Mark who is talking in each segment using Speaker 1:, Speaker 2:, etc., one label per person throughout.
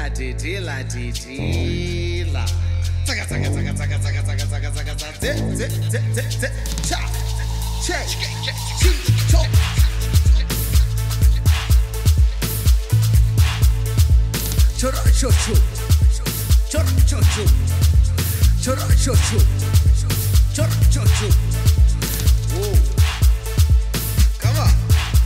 Speaker 1: didila tsaka tsaka tsaka tsaka tsaka tsaka tsaka tsaka tsaka cha check chop chora chocho chora chocho chora chocho chora chocho whoa come on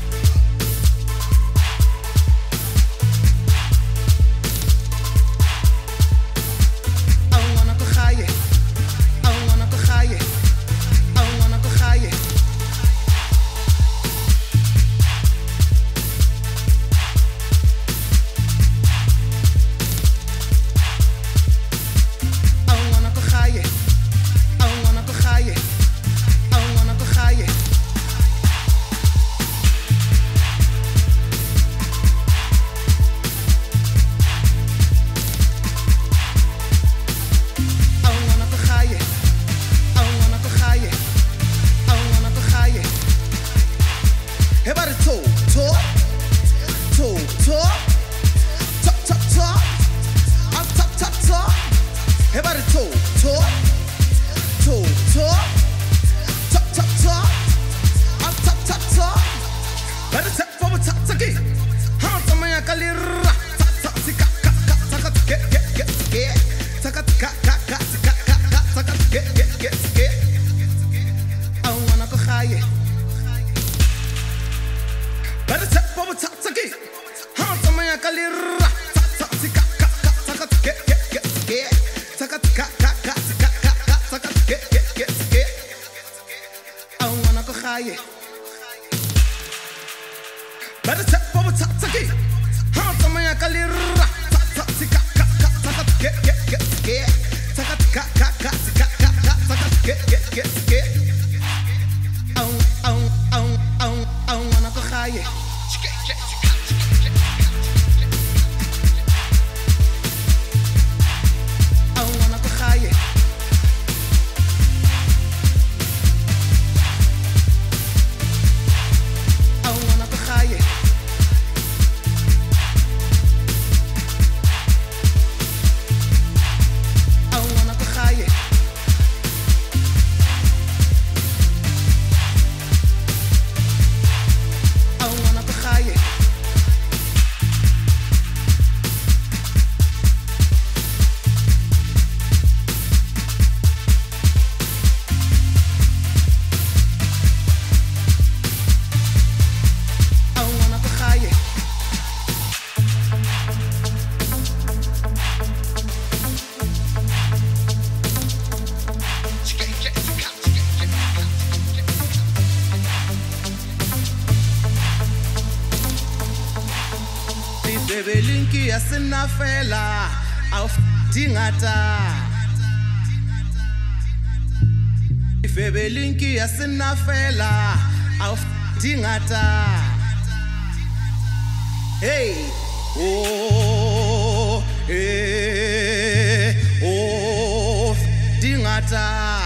Speaker 1: Everybody talk. I'm talk. Everybody talk. I'm talk. Better step forward, talk. How to make a little better step forward, talk. How to make a little better step forward, talk. How to make a little Bebelinki yasinafela auf dingata Bebelinki yasinafela auf dingata Hey oh dingata